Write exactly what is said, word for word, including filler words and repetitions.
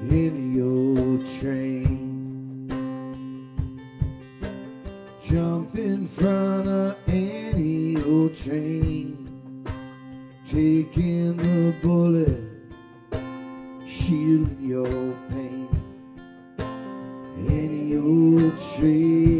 any old train. Jump in front of any old train, taking the bullet, shielding your pain. Any old train.